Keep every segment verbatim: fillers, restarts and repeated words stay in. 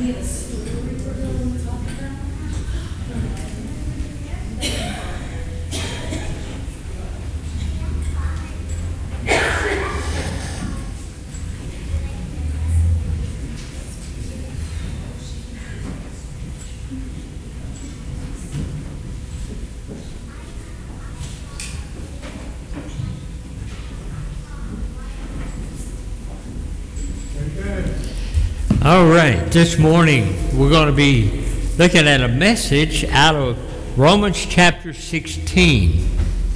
All right, this morning we're going to be looking at a message out of Romans chapter sixteen.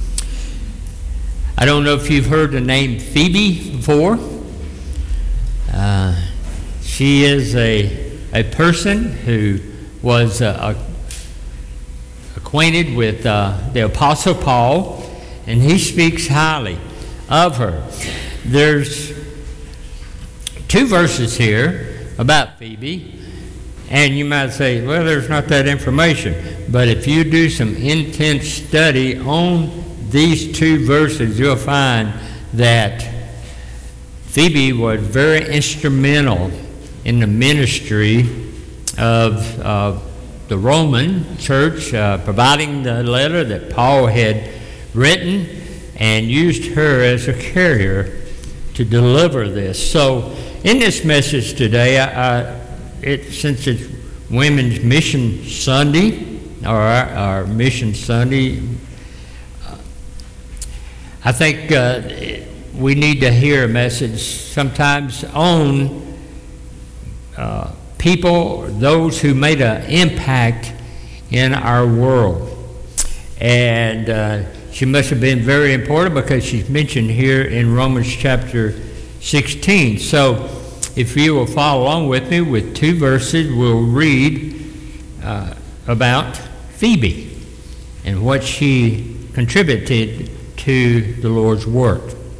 I don't know if you've heard the name Phoebe before. Uh, she is a, a person who was uh, acquainted with uh, the Apostle Paul, and he speaks highly of her. There's two verses here about Phoebe, and you might say, well, there's not that information. But if you do some intense study on these two verses, you'll find that Phoebe was very instrumental in the ministry of uh, the Roman church, uh, providing the letter that Paul had written, and used her as a carrier to deliver this. So in this message today, I, I, it, since it's Women's Mission Sunday, or our, our Mission Sunday, uh, I think uh, we need to hear a message sometimes on uh, people, those who made an impact in our world. And uh, she must have been very important because she's mentioned here in Romans chapter sixteen. So if you will follow along with me with two verses, we'll read uh, about Phoebe and what she contributed to the Lord's work.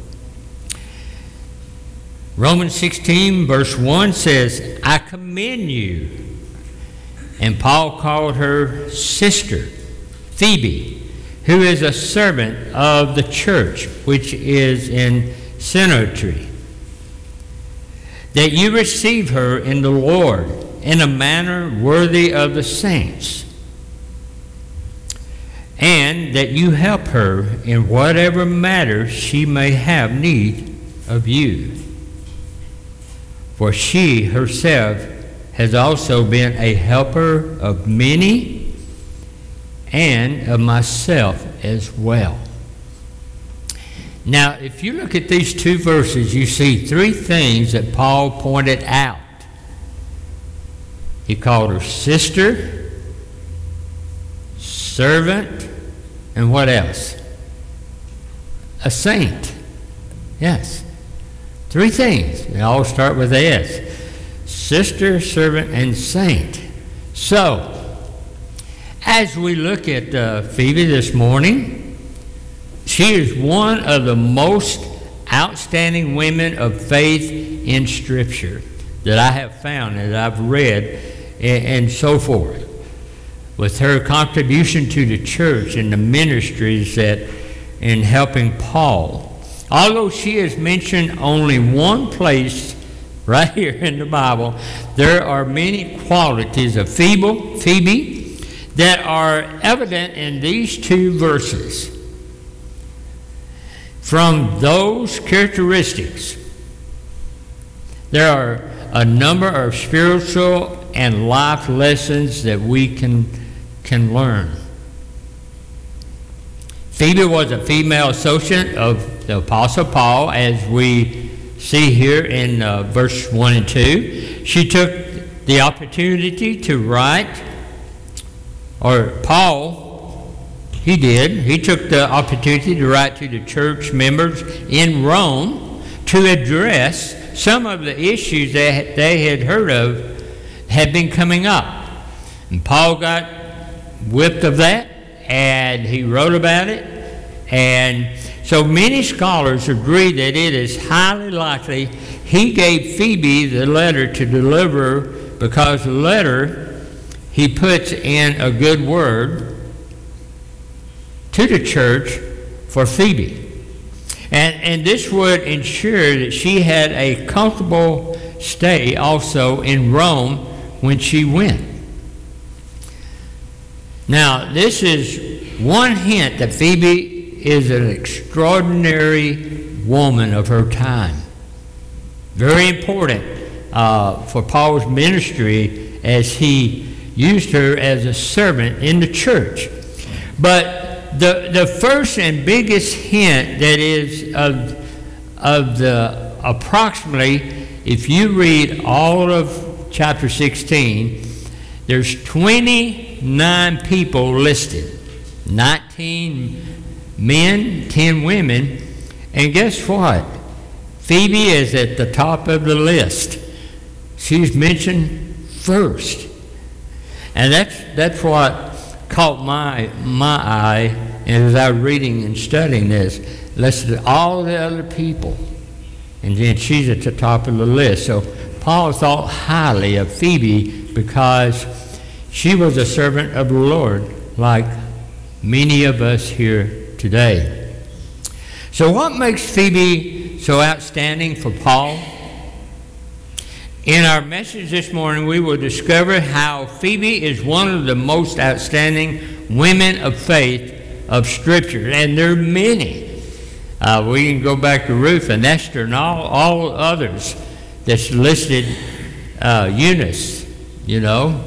Romans sixteen verse one says, I commend you. And Paul called her sister, Phoebe, who is a servant of the church, which is in Syntyche, that you receive her in the Lord in a manner worthy of the saints, and that you help her in whatever matter she may have need of you. For she herself has also been a helper of many and of myself as well. Now, if you look at these two verses, you see three things that Paul pointed out. He called her sister, servant, and what else? A saint. Yes. Three things. They all start with S. Sister, servant, and saint. So, as we look at uh, Phoebe this morning, she is one of the most outstanding women of faith in Scripture that I have found, that I've read, and, and so forth. With her contribution to the church and the ministries that in helping Paul. Although she is mentioned only one place right here in the Bible, there are many qualities of Phoebe, Phoebe that are evident in these two verses. From those characteristics, there are a number of spiritual and life lessons that we can, can learn. Phoebe was a female associate of the Apostle Paul, as we see here in uh, verse one and two. She took the opportunity to write, or Paul, he did, he took the opportunity to write to the church members in Rome to address some of the issues that they had heard of had been coming up. And Paul got whipped of that, and he wrote about it. And so many scholars agree that it is highly likely he gave Phoebe the letter to deliver, because the letter he puts in a good word to the church for Phoebe. And, and this would ensure that she had a comfortable stay also in Rome when she went. Now, this is one hint that Phoebe is an extraordinary woman of her time. Very important uh, for Paul's ministry as he used her as a servant in the church. But the the first and biggest hint that is of, of the approximately, if you read all of chapter sixteen, there's twenty-nine people listed. nineteen men, ten women, and guess what? Phoebe is at the top of the list. She's mentioned first. And that's that's what caught my my eye as I was reading and studying this. Listed all the other people, and then she's at the top of the list. So Paul thought highly of Phoebe because she was a servant of the Lord, like many of us here today. So what makes Phoebe so outstanding for Paul? In our message this morning, we will discover how Phoebe is one of the most outstanding women of faith of Scripture, and there are many. Uh, we can go back to Ruth and Esther and all, all others that's listed, uh, Eunice, you know,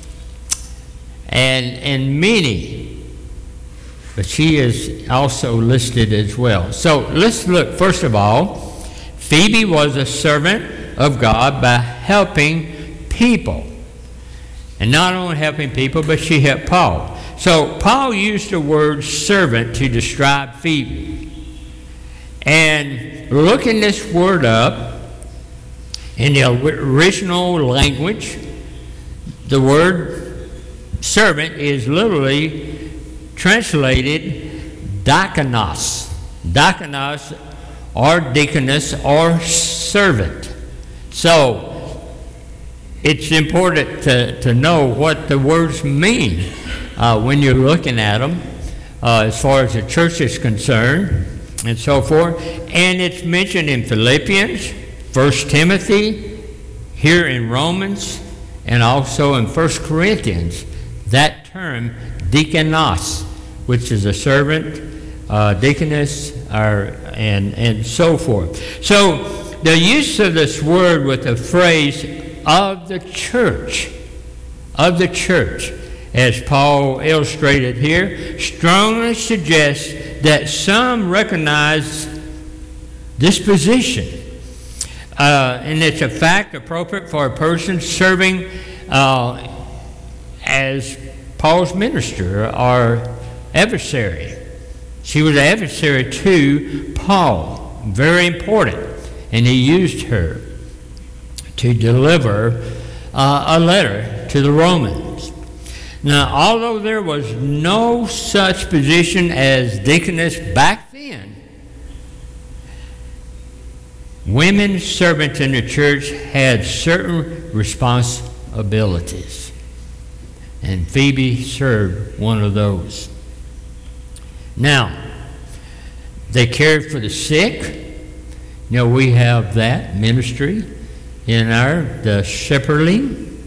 and, and many, but she is also listed as well. So let's look, first of all, Phoebe was a servant of God by helping people. And not only helping people, but she helped Paul. So Paul used the word servant to describe Phoebe. And looking this word up, in the original language, the word servant is literally translated diakonos. Diakonos or deaconess or servant. So it's important to, to know what the words mean uh, when you're looking at them uh, as far as the church is concerned and so forth. And it's mentioned in Philippians, First Timothy, here in Romans, and also in First Corinthians, that term deakonos, which is a servant, uh, deaconess, or, and, and so forth. So the use of this word with the phrase of the church, of the church, as Paul illustrated here, strongly suggests that some recognize this position. Uh, and it's a fact appropriate for a person serving uh, as Paul's minister or adversary. She was an adversary to Paul, very important. And he used her to deliver uh, a letter to the Romans. Now, although there was no such position as deaconess back then, women servants in the church had certain responsibilities. And Phoebe served one of those. Now, they cared for the sick. You know, we have that ministry in our the shepherding,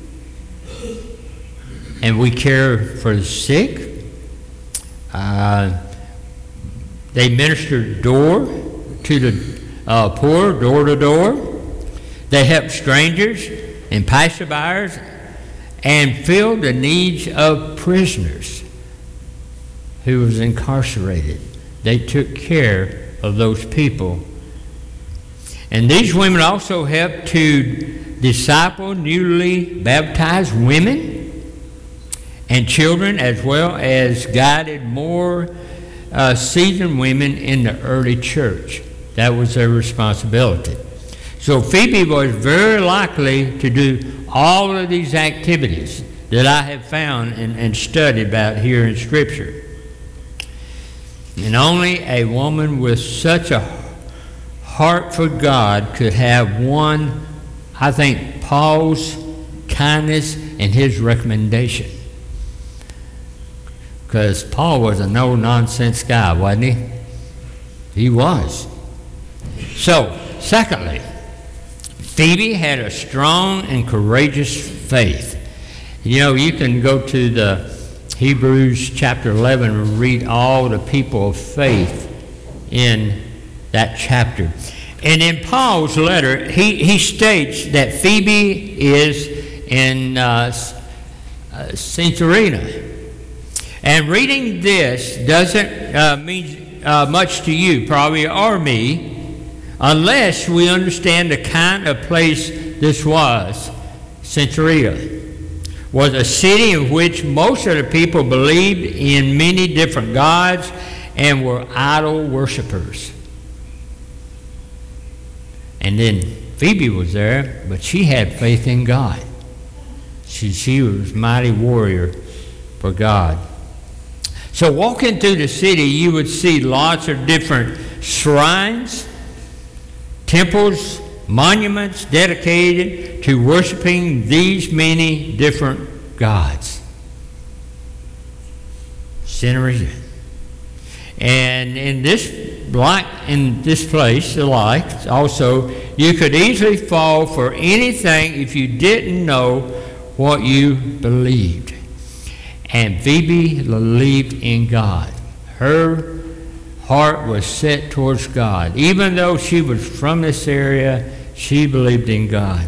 and we care for the sick. Uh, they minister door to the uh, poor, door to door. They help strangers and passerbyers, and fill the needs of prisoners who was incarcerated. They took care of those people. And these women also helped to disciple newly baptized women and children, as well as guided more uh, seasoned women in the early church. That was their responsibility. So Phoebe was very likely to do all of these activities that I have found and, and studied about here in Scripture. And only a woman with such a heart for God could have won, I think, Paul's kindness and his recommendation. Because Paul was a no-nonsense guy, wasn't he? He was. So, secondly, Phoebe had a strong and courageous faith. You know, you can go to the Hebrews chapter eleven and read all the people of faith in that chapter. And in Paul's letter, he, he states that Phoebe is in uh, uh, Centurina. And reading this doesn't uh, mean uh, much to you, probably, or me, unless we understand the kind of place this was. Centuria was a city in which most of the people believed in many different gods and were idol worshippers. And then Phoebe was there, but she had faith in God. She, she was a mighty warrior for God. So walking through the city, you would see lots of different shrines, temples, monuments dedicated to worshiping these many different gods. Centuria. And in this, like in this place, like also, you could easily fall for anything if you didn't know what you believed. And Phoebe believed in God. Her heart was set towards God. Even though she was from this area, she believed in God.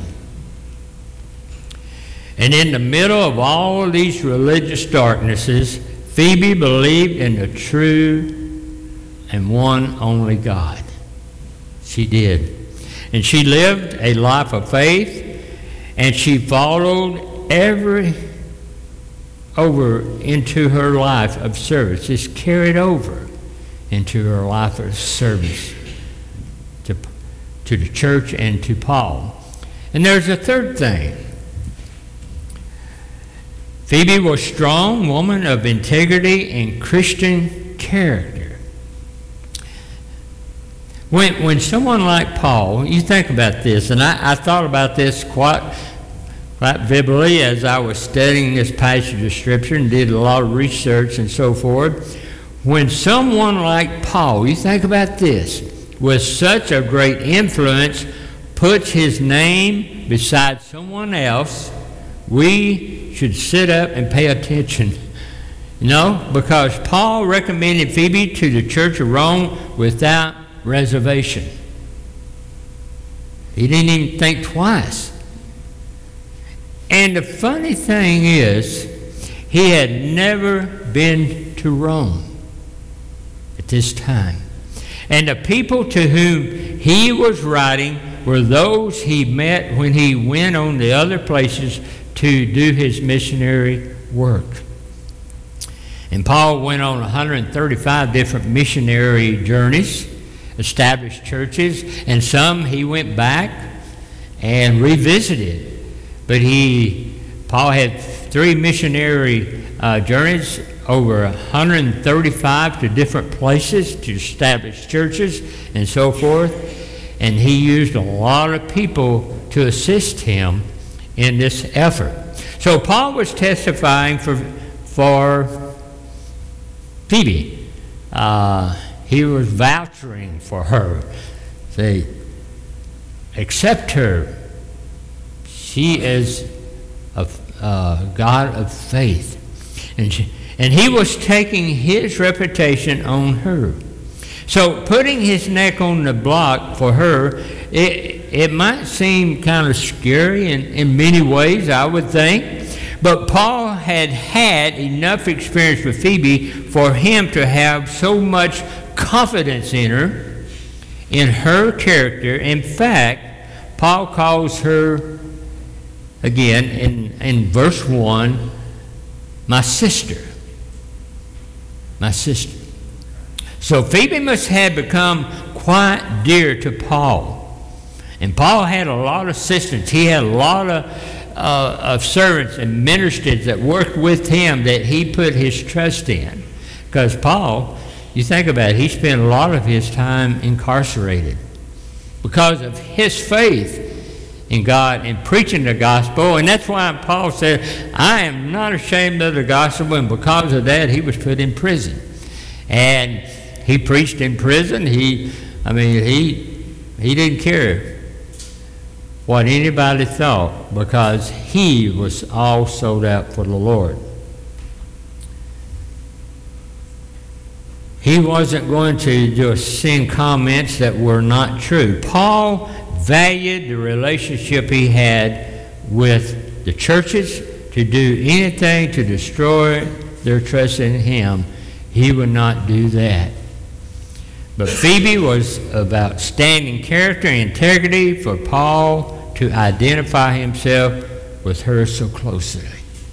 And in the middle of all of these religious darknesses, Phoebe believed in the true and one only God. She did. And she lived a life of faith, and she followed every over into her life of service. It's carried over into her life of service to, to the church and to Paul. And there's a third thing. Phoebe was a strong woman of integrity and Christian character. When, when someone like Paul, you think about this, and I, I thought about this quite Quite vividly as I was studying this passage of Scripture and did a lot of research and so forth. When someone like Paul, you think about this, with such a great influence, puts his name beside someone else, we should sit up and pay attention. You know, because Paul recommended Phoebe to the Church of Rome without reservation. He didn't even think twice. And the funny thing is, he had never been to Rome at this time. And the people to whom he was writing were those he met when he went on the other places to do his missionary work. And Paul went on one hundred thirty-five different missionary journeys, established churches, and some he went back and revisited. But he, Paul had three missionary uh, journeys over one hundred thirty-five to different places to establish churches and so forth. And he used a lot of people to assist him in this effort. So Paul was testifying for, for Phoebe. Uh, he was vouching for her. Say, accept her. She is a uh, God of faith. And, she, and he was taking his reputation on her. So putting his neck on the block for her, it, it might seem kind of scary in, in many ways, I would think. But Paul had had enough experience with Phoebe for him to have so much confidence in her, in her character. In fact, Paul calls her, again, in, in verse one, my sister. My sister. So Phoebe must have become quite dear to Paul. And Paul had a lot of assistants. He had a lot of, uh, of servants and ministers that worked with him that he put his trust in. Because Paul, you think about it, he spent a lot of his time incarcerated because of his faith in God and preaching the gospel. And that's why Paul said, I am not ashamed of the gospel, and because of that he was put in prison. And he preached in prison. He, I mean, he he didn't care. what anybody thought, because he was all sold out for the Lord. He wasn't going to just send comments that were not true. Paul valued the relationship he had with the churches. To do anything to destroy their trust in him, he would not do that. But Phoebe was of outstanding character and integrity for Paul to identify himself with her so closely.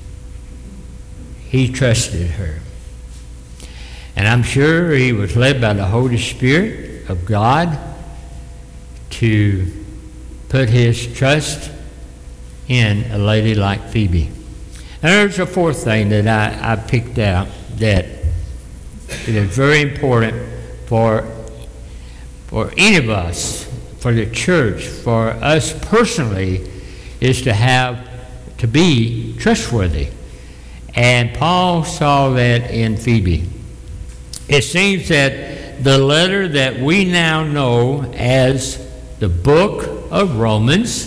He trusted her. And I'm sure he was led by the Holy Spirit of God to put his trust in a lady like Phoebe. And there's a fourth thing that I, I picked out that it is very important for, for any of us, for the church, for us personally, is to have, to be trustworthy. And Paul saw that in Phoebe. It seems that the letter that we now know as the book of Romans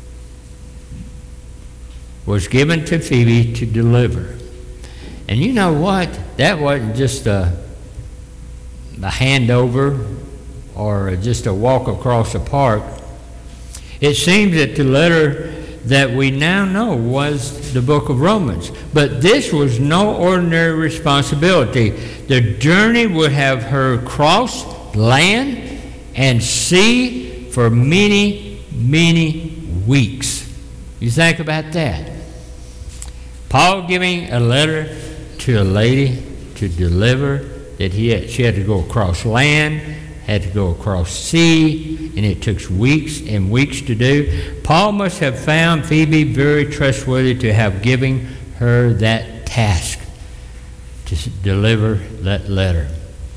was given to Phoebe to deliver. And you know what? That wasn't just a, a handover or just a walk across the park. It seems that the letter that we now know was the book of Romans. But this was no ordinary responsibility. The journey would have her cross land and sea for many, many weeks. You think about that. Paul giving a letter to a lady to deliver that he had, she had to go across land, had to go across sea, and it took weeks and weeks to do. Paul must have found Phoebe very trustworthy to have given her that task to deliver that letter.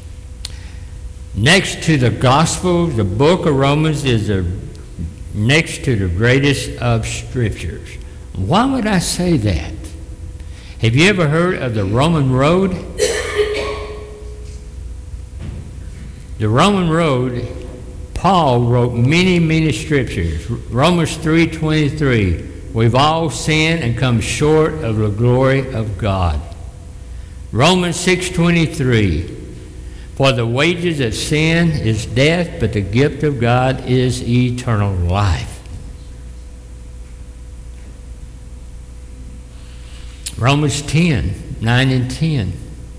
Next to the gospel, the book of Romans is the next to the greatest of scriptures. Why would I say that? Have you ever heard of the Roman road? The Roman road, Paul wrote many, many scriptures. Romans three twenty-three, we've all sinned and come short of the glory of God. Romans six twenty-three, for the wages of sin is death, but the gift of God is eternal life. Romans ten, nine and ten,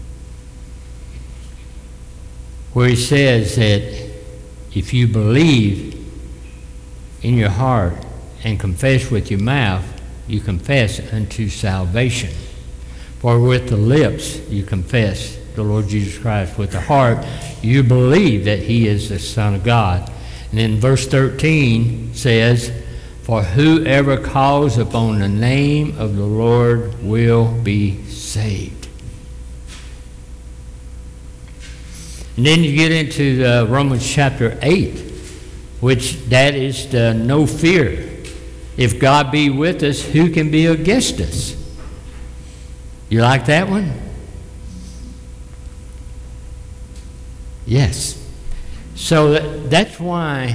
where he says that if you believe in your heart and confess with your mouth, you confess unto salvation. For with the lips you confess the Lord Jesus Christ. With the heart you believe that he is the Son of God. And then verse thirteen says, for whoever calls upon the name of the Lord will be saved. And then you get into uh, Romans chapter eight, which that is the no fear. If God be with us, who can be against us? You like that one? Yes. So that, that's why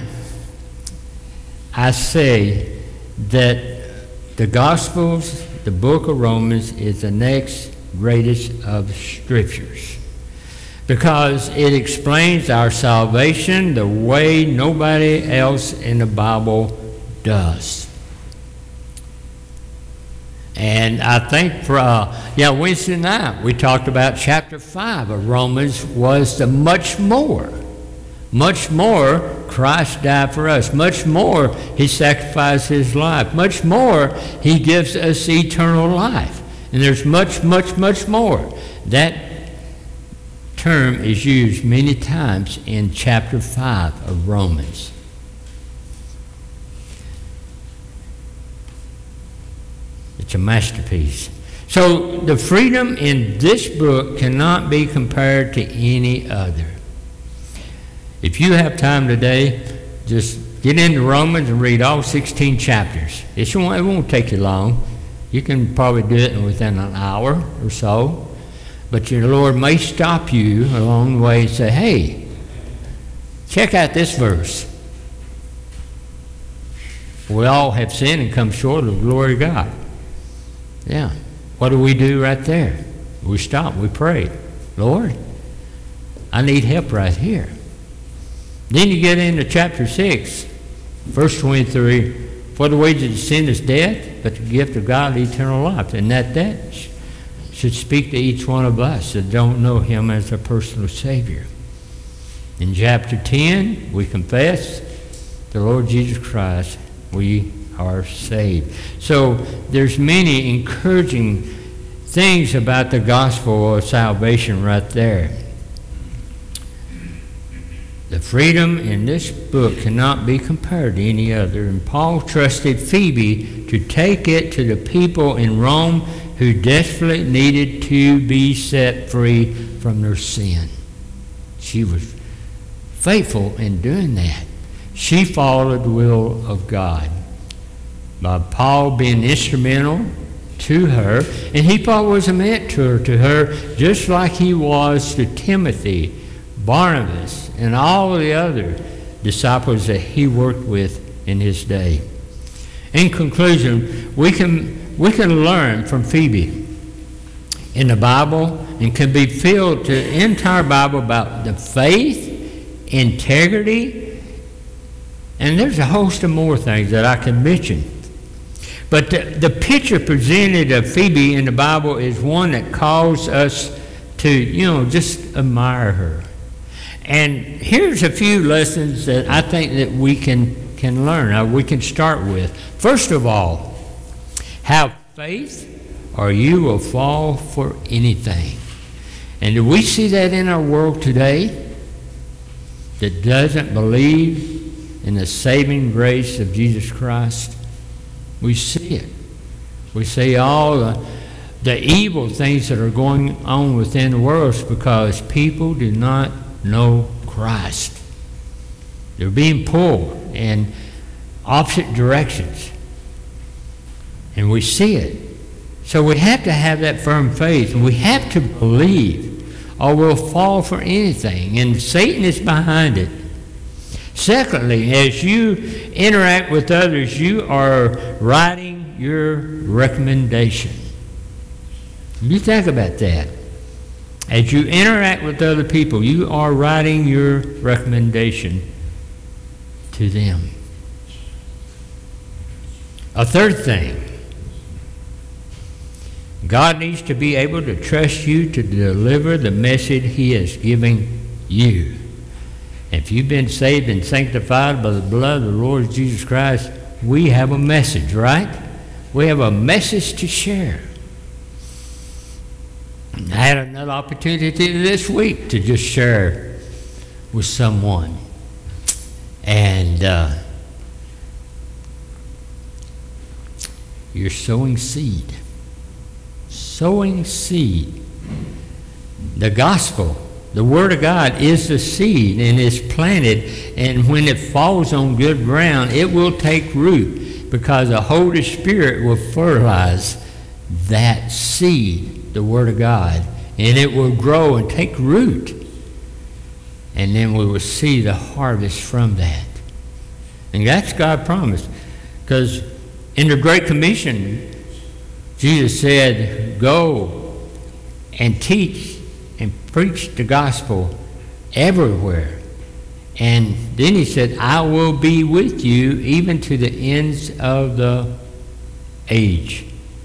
I say that the Gospels, the book of Romans, is the next greatest of scriptures, because it explains our salvation the way nobody else in the Bible does. And I think for, uh, yeah, Wednesday night we talked about chapter five of Romans was the much more. Much more Christ died for us. Much more he sacrificed his life. Much more he gives us eternal life. And there's much, much, much more. That term is used many times in chapter five of Romans. It's a masterpiece. So the freedom in this book cannot be compared to any other. If you have time today, just get into Romans and read all sixteen chapters. It won't, it won't take you long. You can probably do it within an hour or so. But your Lord may stop you along the way and say, hey, check out this verse. We all have sinned and come short of the glory of God. Yeah. What do we do right there? We stop. We pray. Lord, I need help right here. Then you get into chapter six, verse twenty-three. For the wages of sin is death, but the gift of God is eternal life. And that that should speak to each one of us that don't know him as a personal Savior. In chapter ten, we confess the Lord Jesus Christ. We are saved. So there's many encouraging things about the gospel of salvation right there. The freedom in this book cannot be compared to any other. And Paul trusted Phoebe to take it to the people in Rome who desperately needed to be set free from their sin. She was faithful in doing that. She followed the will of God by Paul being instrumental to her, and he Paul was a mentor to her just like he was to Timothy, Barnabas, and all the other disciples that he worked with in his day. In conclusion, we can we can learn from Phoebe in the Bible and can be filled to the entire Bible about the faith, integrity, and there's a host of more things that I can mention. But the, the picture presented of Phoebe in the Bible is one that calls us to, you know, just admire her. And here's a few lessons that I think that we can, can learn, or we can start with. First of all, have faith or you will fall for anything. And do we see that in our world today that doesn't believe in the saving grace of Jesus Christ? We see it. We see all the, the evil things that are going on within the world because people do not know Christ. They're being pulled in opposite directions. And we see it. So we have to have that firm faith, and we have to believe, or we'll fall for anything. And Satan is behind it. Secondly, as you interact with others, you are writing your recommendation. You think about that. As you interact with other people, you are writing your recommendation to them. A third thing, God needs to be able to trust you to deliver the message He is giving you. If you've been saved and sanctified by the blood of the Lord Jesus Christ, we have a message, right? We have a message to share. I had another opportunity this week to just share with someone. And uh, you're sowing seed. Sowing seed. The gospel, the Word of God, is the seed and is planted, and when it falls on good ground, it will take root because the Holy Spirit will fertilize that seed, the Word of God, and it will grow and take root. And then we will see the harvest from that. And that's God's promise. Because in the Great Commission, Jesus said, go and teach and preach the gospel everywhere. And then he said, I will be with you even to the ends of the age.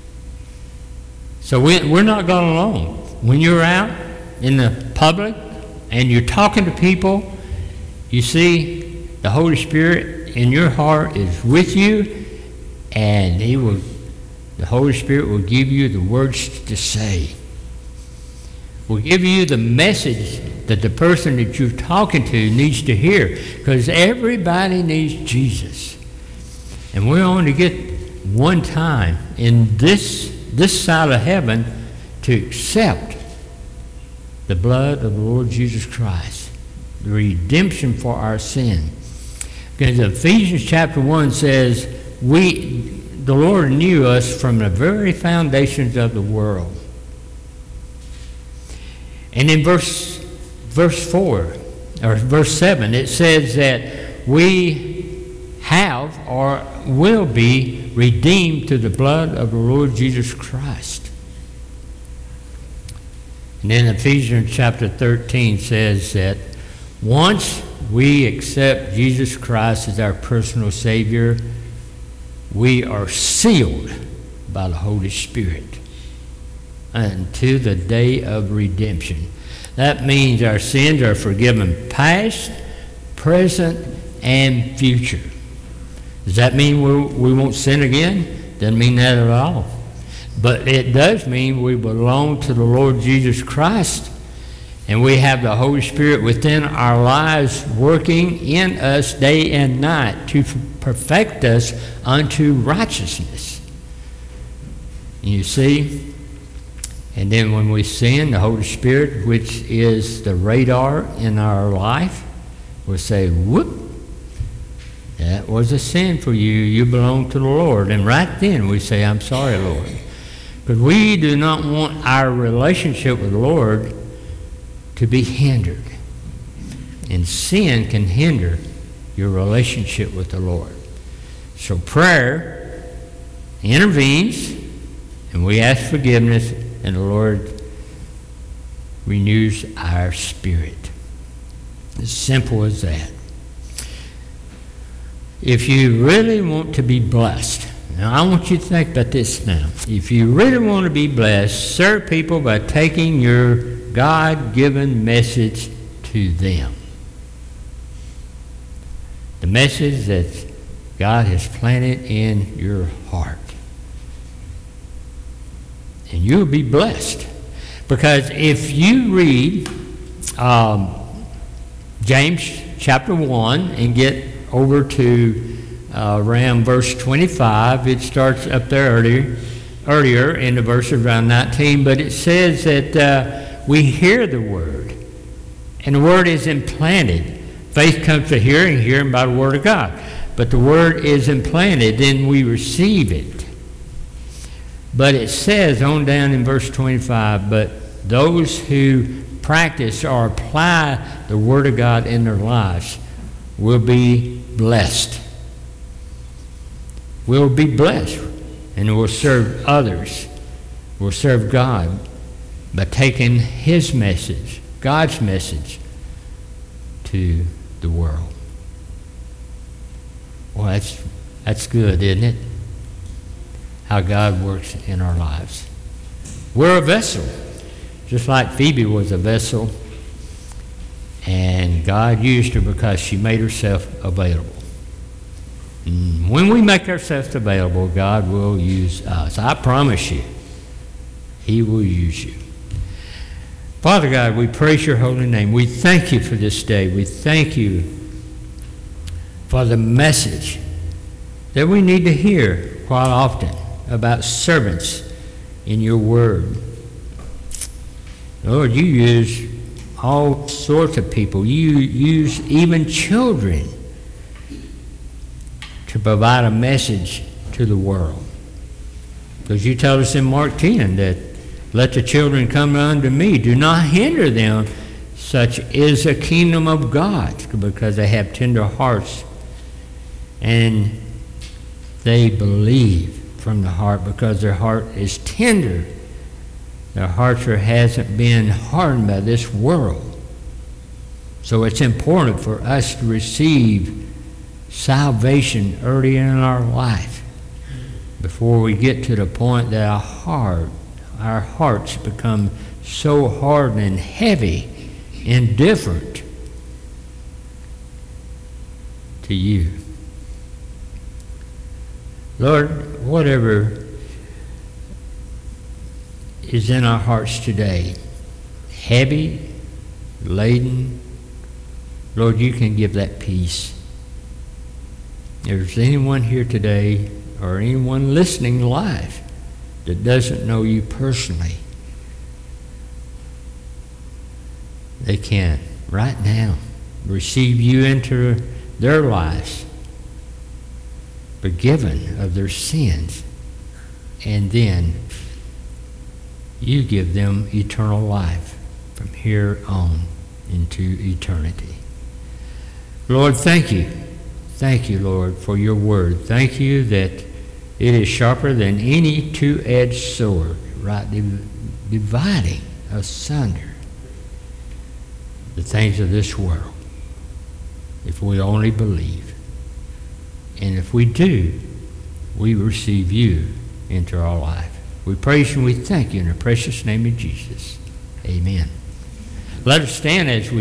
So we, we're not going alone. When you're out in the public and you're talking to people, you see the Holy Spirit in your heart is with you, and He will, the Holy Spirit will give you the words to say. Will give you the message that the person that you're talking to needs to hear, because everybody needs Jesus. And we're only get one time in this this side of heaven to accept the blood of the Lord Jesus Christ, the redemption for our sin. Because Ephesians chapter one says, we, the Lord knew us from the very foundations of the world. And in verse verse four, or verse seven, it says that we have or will be redeemed through the blood of the Lord Jesus Christ. And then Ephesians chapter thirteen says that once we accept Jesus Christ as our personal Savior, we are sealed by the Holy Spirit unto the day of redemption. That means our sins are forgiven past, present, and future. Does that mean we, we won't sin again? Doesn't mean that at all. But it does mean we belong to the Lord Jesus Christ, and we have the Holy Spirit within our lives working in us day and night to perfect us unto righteousness. You see? And then when we sin, the Holy Spirit, which is the radar in our life, will say, whoop, that was a sin for you. You belong to the Lord. And right then we say, I'm sorry, Lord. Because we do not want our relationship with the Lord to be hindered. And sin can hinder your relationship with the Lord. So prayer intervenes, and we ask forgiveness, and the Lord renews our spirit. As simple as that. If you really want to be blessed, now I want you to think about this now. If you really want to be blessed, serve people by taking your God-given message to them. The message that God has planted in your heart. And you'll be blessed. Because if you read um, James chapter one and get over to uh, around verse twenty-five, it starts up there earlier, earlier in the verse around nineteen, but it says that uh, we hear the word, and the word is implanted. Faith comes to hearing, hearing by the word of God. But the word is implanted, then we receive it. But it says on down in verse twenty-five, but those who practice or apply the Word of God in their lives will be blessed. Will be blessed, and will serve others, will serve God by taking His message, God's message, to the world. Well, that's, that's good, isn't it? How God works in our lives. We're a vessel, just like Phoebe was a vessel, and God used her because she made herself available. And when we make ourselves available, God will use us. I promise you, He will use you. Father God, we praise your holy name. We thank you for this day. We thank you for the message that we need to hear quite often about servants in your word. Lord, you use all sorts of people. You use even children to provide a message to the world. Because you tell us in Mark ten that let the children come unto me. Do not hinder them. Such is the kingdom of God, because they have tender hearts and they believe from the heart because their heart is tender. Their hearts are, hasn't been hardened by this world. So it's important for us to receive salvation early in our life before we get to the point that our heart, our hearts become so hard and heavy, indifferent to you. Lord, whatever is in our hearts today, heavy, laden, Lord, you can give that peace. If there's anyone here today or anyone listening live that doesn't know you personally, they can right now receive you into their lives, forgiven of their sins, and then you give them eternal life from here on into eternity. Lord, thank you. Thank you, Lord, for your word. Thank you that it is sharper than any two-edged sword, right, div- dividing asunder the things of this world, if we only believe. And if we do, we receive you into our life. We praise you and we thank you in the precious name of Jesus. Amen. Let us stand as we